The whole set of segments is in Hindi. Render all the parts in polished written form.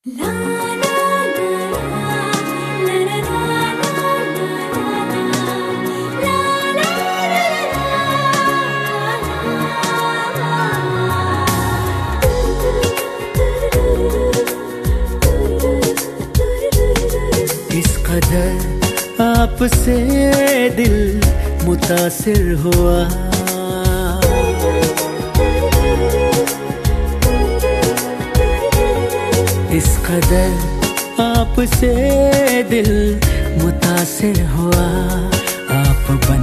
इस कदर आपसे दिल मुतासिर हुआ, इस कदर आपसे दिल मुतासिर हुआ। आप बन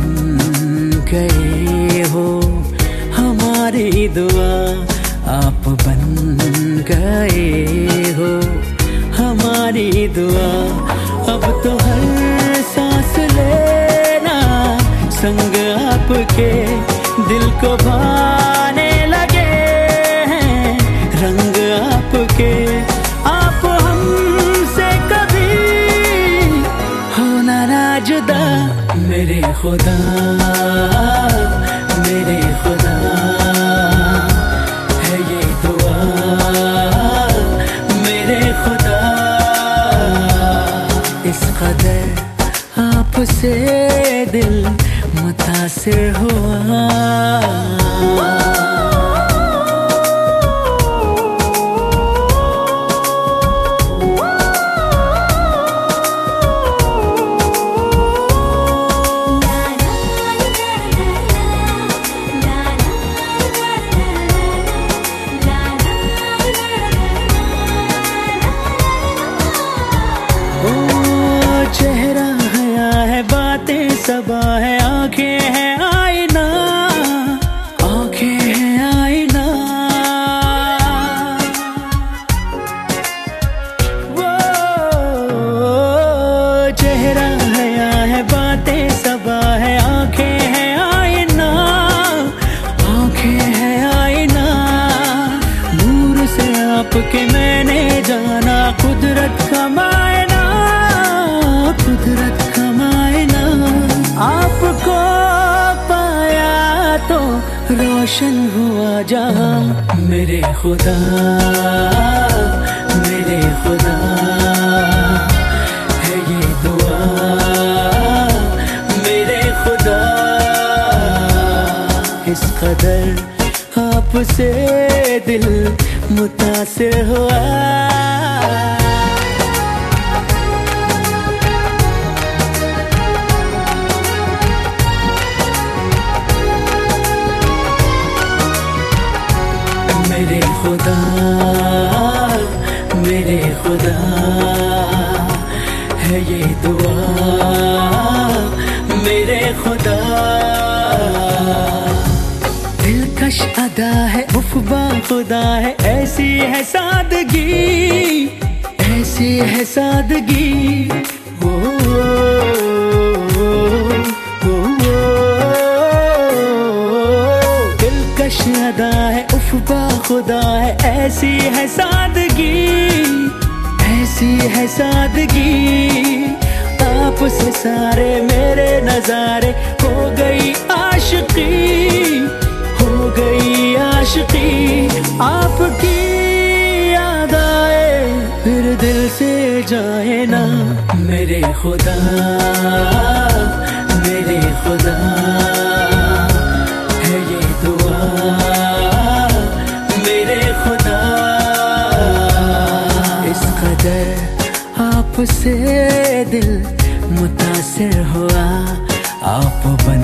गए हो हमारी दुआ, आप बन गए हो हमारी दुआ। अब तो हर सांस लेना संग आपके दिल को भाने लगे हैं रंग आपके। आप हमसे कभी होना ना जुदा, मेरे खुदा मेरे खुदा है ये दुआ मेरे खुदा। इस कदर आपसे दिल मुतासिर हुआ। चेहरा हया है, बातें सबा है, आंखें हैं आईना, आंखें हैं आईना। वो चेहरा हया है, बातें सबा है, आंखें हैं आईना, आंखें हैं आईना। दूर से आपके मैंने जाना कुदरत का मायना, कुदरत का मायना। आपको पाया तो रोशन हुआ जहां, मेरे खुदा मेरे खुदा है ये दुआ मेरे खुदा। इस कदर आपसे दिल मुतासिर हुआ। मेरे खुदा मेरे खुदा है ये दुआ मेरे खुदा। दिलकश अदा है उफ़बा खुदा है, ऐसी है सादगी ऐसी है सादगी। दिलकश अदा है उफ़बा खुदा है, ऐसी है सादगी ऐसी है सादगी। आपसे सारे मेरे नजारे हो गई आशिकी हो गई आशिकी। आपकी याद आए फिर दिल से जाए ना, मेरे खुदा मेरे खुदा है ये दुआ मेरे खुदा। इस कदर आपसे दिल मुतासिर हुआ, आप बन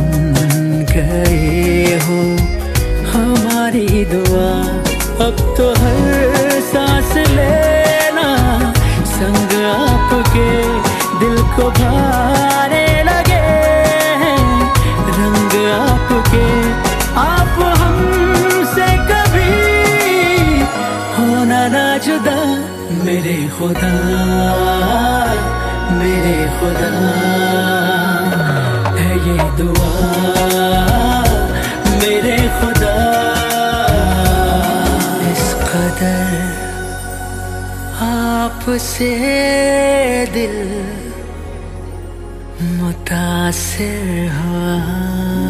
गए हो हमारी दुआ। अब तो हर सांस लेना संग आपके दिल को भाने लगे हैं रंग आपके। आप हमसे कभी होना ना जुदा, मेरे खुदा मेरे खुदा है ये दुआ मेरे खुदा। इस कदर आपसे दिल मुतासिर हुआ।